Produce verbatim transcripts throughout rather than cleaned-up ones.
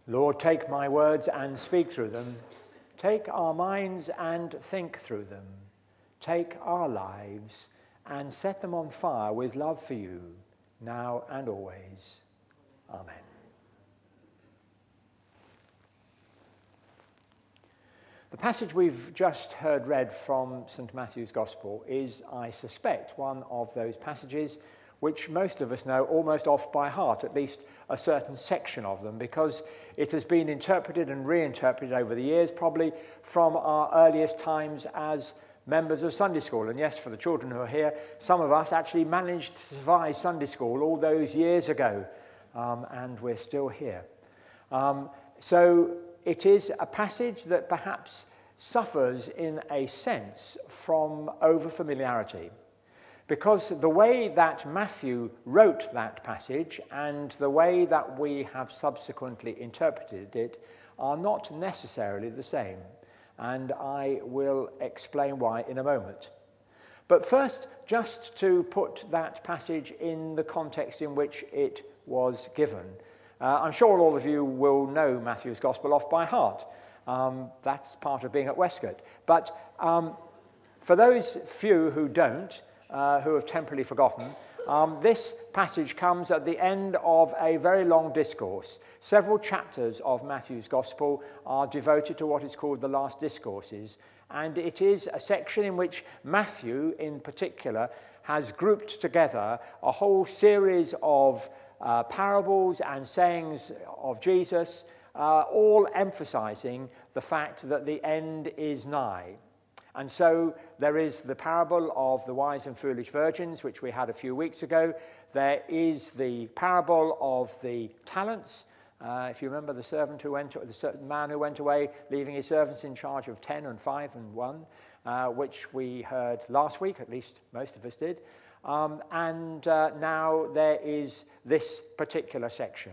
Lord, take my words and speak through them. Take our minds and think through them. Take our lives and set them on fire with love for you, now and always. Amen. The passage we've just heard read from Saint Matthew's Gospel is, I suspect, one of those passages which most of us know almost off by heart, at least a certain section of them, because it has been interpreted and reinterpreted over the years, probably from our earliest times as members of Sunday school. And yes, for the children who are here, some of us actually managed to survive Sunday school all those years ago, um, and we're still here. Um, so it is a passage that perhaps suffers in a sense from over-familiarity, because the way that Matthew wrote that passage and the way that we have subsequently interpreted it are not necessarily the same. And I will explain why in a moment. But first, just to put that passage in the context in which it was given. Uh, I'm sure all of you will know Matthew's Gospel off by heart. Um, that's part of being at Westcott. But um, for those few who don't, uh, who have temporarily forgotten, Um, this passage comes at the end of a very long discourse. Several chapters of Matthew's Gospel are devoted to what is called the last discourses, and it is a section in which Matthew, in particular, has grouped together a whole series of uh, parables and sayings of Jesus, uh, all emphasizing the fact that the end is nigh. And so there is the parable of the wise and foolish virgins, which we had a few weeks ago. There is the parable of the talents. Uh, if you remember the servant who went, the man who went away, leaving his servants in charge of ten and five and one, uh, which we heard last week, at least most of us did. Um, and uh, now there is this particular section.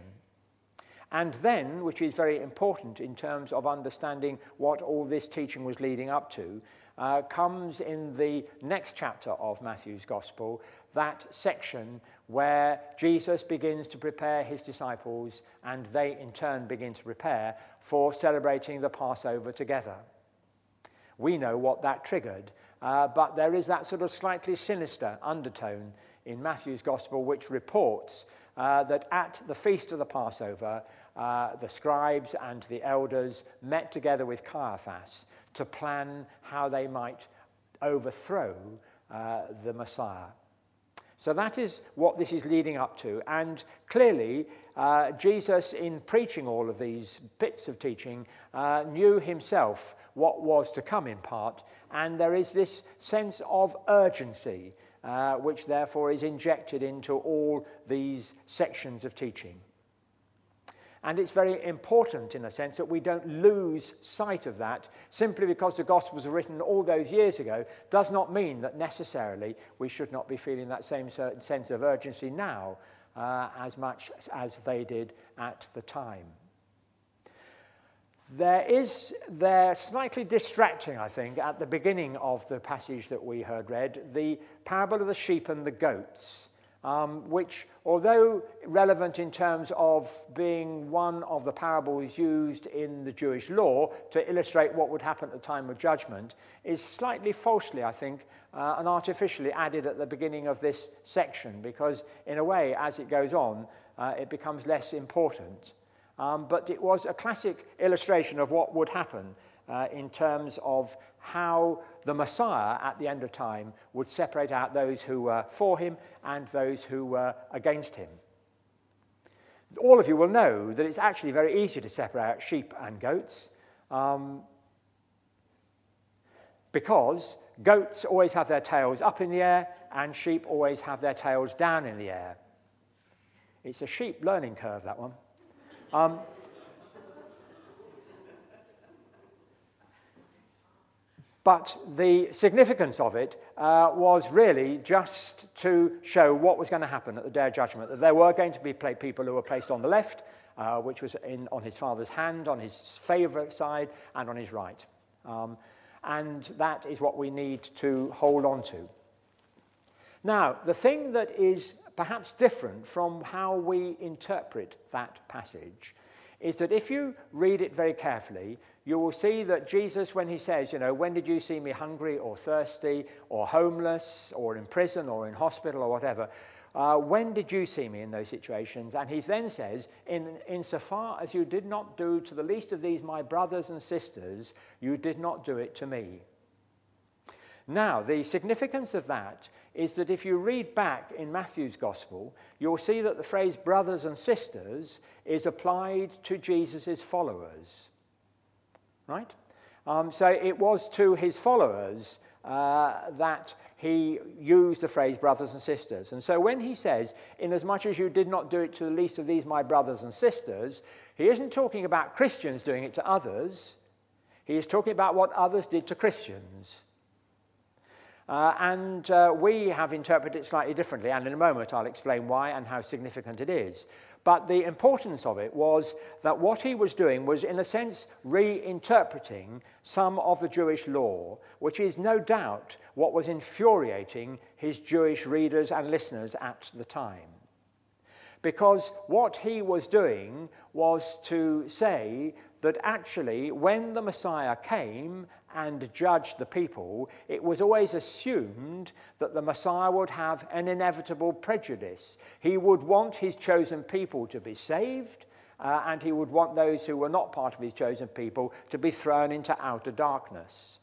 And then, which is very important in terms of understanding what all this teaching was leading up to, uh, comes in the next chapter of Matthew's Gospel, that section where Jesus begins to prepare his disciples, and they in turn begin to prepare for celebrating the Passover together. We know what that triggered, uh, but there is that sort of slightly sinister undertone in Matthew's Gospel which reports uh, that at the feast of the Passover, Uh, the scribes and the elders met together with Caiaphas to plan how they might overthrow uh, the Messiah. So that is what this is leading up to. And clearly, uh, Jesus, in preaching all of these bits of teaching, uh, knew himself what was to come in part. And there is this sense of urgency, uh, which therefore is injected into all these sections of teaching. And it's very important, in a sense, that we don't lose sight of that. Simply because the Gospels were written all those years ago does not mean that necessarily we should not be feeling that same sense of urgency now uh, as much as they did at the time. There is, there slightly distracting, I think, at the beginning of the passage that we heard read, the parable of the sheep and the goats. Um, which, although relevant in terms of being one of the parables used in the Jewish law to illustrate what would happen at the time of judgment, is slightly falsely, I think, uh, and artificially added at the beginning of this section, because in a way, as it goes on, uh, it becomes less important. Um, but it was a classic illustration of what would happen uh, in terms of how the Messiah at the end of time would separate out those who were for him and those who were against him. All of you will know that it's actually very easy to separate out sheep and goats, um, because goats always have their tails up in the air and sheep always have their tails down in the air. It's a sheep learning curve, that one. Um, But the significance of it uh, was really just to show what was going to happen at the Day of Judgment, that there were going to be people who were placed on the left, uh, which was in, on his father's hand, on his favourite side, and on his right. Um, and that is what we need to hold on to. Now, the thing that is perhaps different from how we interpret that passage is that if you read it very carefully, you will see that Jesus, when he says, you know, when did you see me hungry or thirsty or homeless or in prison or in hospital or whatever, uh, when did you see me in those situations? And he then says, in, insofar as you did not do to the least of these my brothers and sisters, you did not do it to me. Now, the significance of that is that if you read back in Matthew's Gospel, you'll see that the phrase brothers and sisters is applied to Jesus' followers. Right? Um, so it was to his followers uh, that he used the phrase brothers and sisters. And so when he says, inasmuch as you did not do it to the least of these my brothers and sisters, he isn't talking about Christians doing it to others. He is talking about what others did to Christians. Uh, and uh, we have interpreted it slightly differently, and in a moment I'll explain why and how significant it is. But the importance of it was that what he was doing was, in a sense, reinterpreting some of the Jewish law, which is no doubt what was infuriating his Jewish readers and listeners at the time. Because what he was doing was to say that actually when the Messiah came and judged the people, it was always assumed that the Messiah would have an inevitable prejudice. He would want his chosen people to be saved, uh, and he would want those who were not part of his chosen people to be thrown into outer darkness.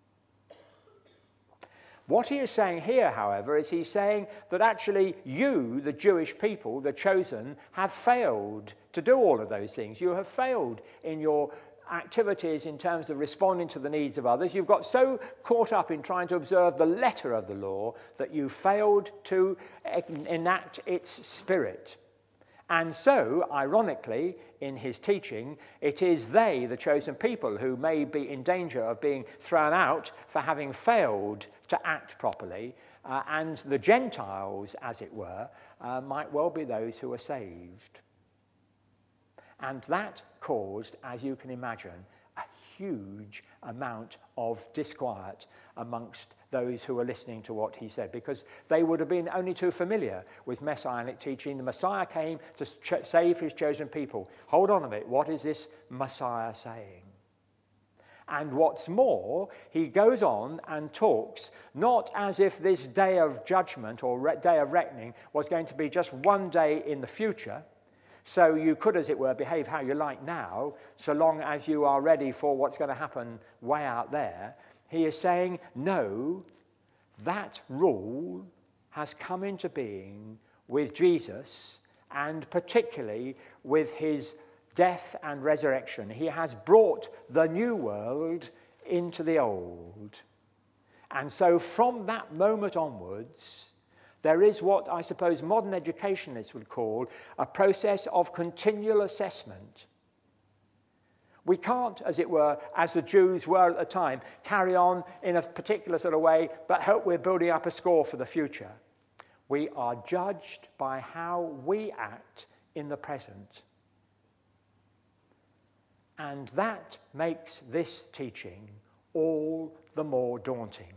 What he is saying here, however, is he's saying that actually you, the Jewish people, the chosen, have failed to do all of those things. You have failed in your activities in terms of responding to the needs of others. You've got so caught up in trying to observe the letter of the law that you failed to enact its spirit. And so, ironically, in his teaching, it is they, the chosen people, who may be in danger of being thrown out for having failed to act properly, uh, and the Gentiles, as it were, uh, might well be those who are saved. And that caused, as you can imagine, a huge amount of disquiet amongst those who were listening to what he said, because they would have been only too familiar with messianic teaching. The Messiah came to ch- save his chosen people. Hold on a minute, what is this Messiah saying? And what's more, he goes on and talks not as if this day of judgment or re- day of reckoning was going to be just one day in the future. So you could, as it were, behave how you like now, so long as you are ready for what's going to happen way out there. He is saying, no, that rule has come into being with Jesus, and particularly with his death and resurrection. He has brought the new world into the old. And so from that moment onwards, there is what I suppose modern educationists would call a process of continual assessment. We can't, as it were, as the Jews were at the time, carry on in a particular sort of way, but hope we're building up a score for the future. We are judged by how we act in the present. And that makes this teaching all the more daunting.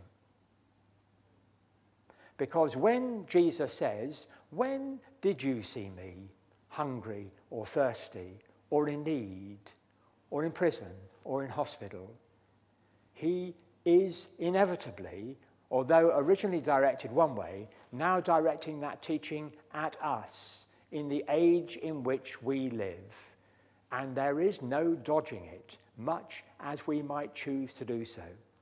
Because when Jesus says, when did you see me hungry or thirsty or in need or in prison or in hospital, he is inevitably, although originally directed one way, now directing that teaching at us in the age in which we live. And there is no dodging it, much as we might choose to do so.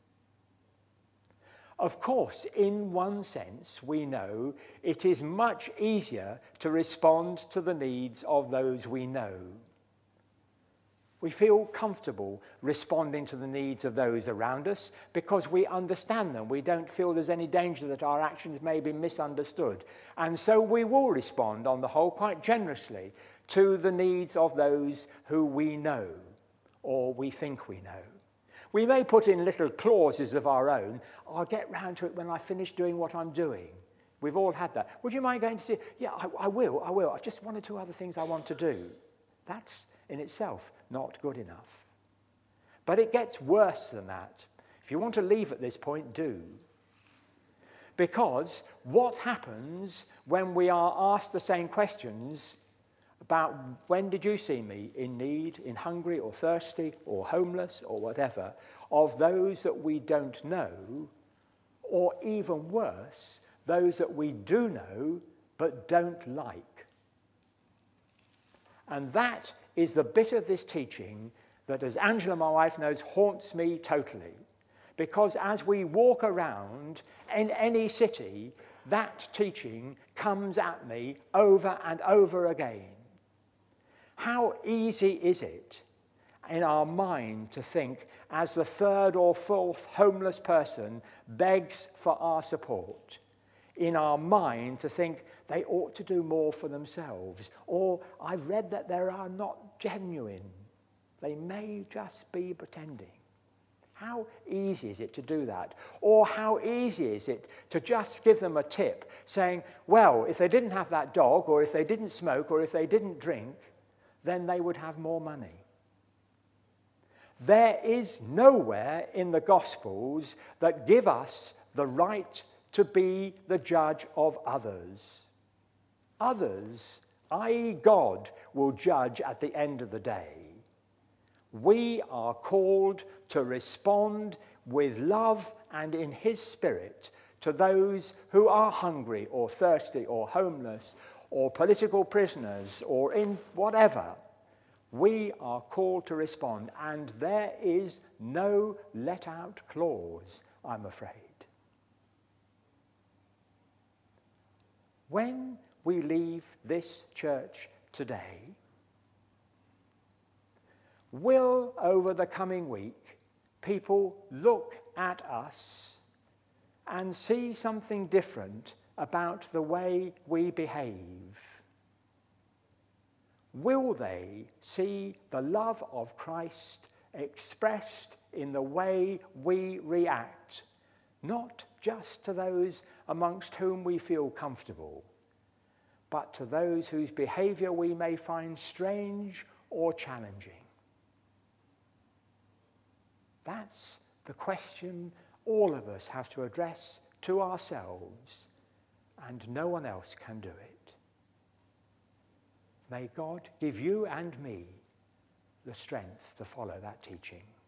Of course, in one sense, we know it is much easier to respond to the needs of those we know. We feel comfortable responding to the needs of those around us because we understand them. We don't feel there's any danger that our actions may be misunderstood. And so we will respond, on the whole, quite generously to the needs of those who we know or we think we know. We may put in little clauses of our own. I'll get round to it when I finish doing what I'm doing. We've all had that. Would you mind going to see? Yeah, I, I will, I will. I've just one or two other things I want to do. That's in itself not good enough. But it gets worse than that. If you want to leave at this point, do. Because what happens when we are asked the same questions about when did you see me in need, in hungry or thirsty or homeless or whatever, of those that we don't know, or even worse, those that we do know but don't like. And that is the bit of this teaching that, as Angela, my wife, knows, haunts me totally. Because as we walk around in any city, that teaching comes at me over and over again. How easy is it in our mind to think, as the third or fourth homeless person begs for our support, in our mind to think they ought to do more for themselves, or I've read that they are not genuine. They may just be pretending. How easy is it to do that? Or how easy is it to just give them a tip saying, well, if they didn't have that dog, or if they didn't smoke, or if they didn't drink, then they would have more money. There is nowhere in the Gospels that give us the right to be the judge of others. Others, that is God, will judge at the end of the day. We are called to respond with love and in his spirit to those who are hungry or thirsty or homeless or political prisoners or in whatever. We are called to respond, and there is no let-out clause, I'm afraid. When we leave this church today, will, over the coming week, people look at us and see something different about the way we behave? Will they see the love of Christ expressed in the way we react, not just to those amongst whom we feel comfortable, but to those whose behavior we may find strange or challenging? That's the question all of us have to address to ourselves, and no one else can do it. May God give you and me the strength to follow that teaching.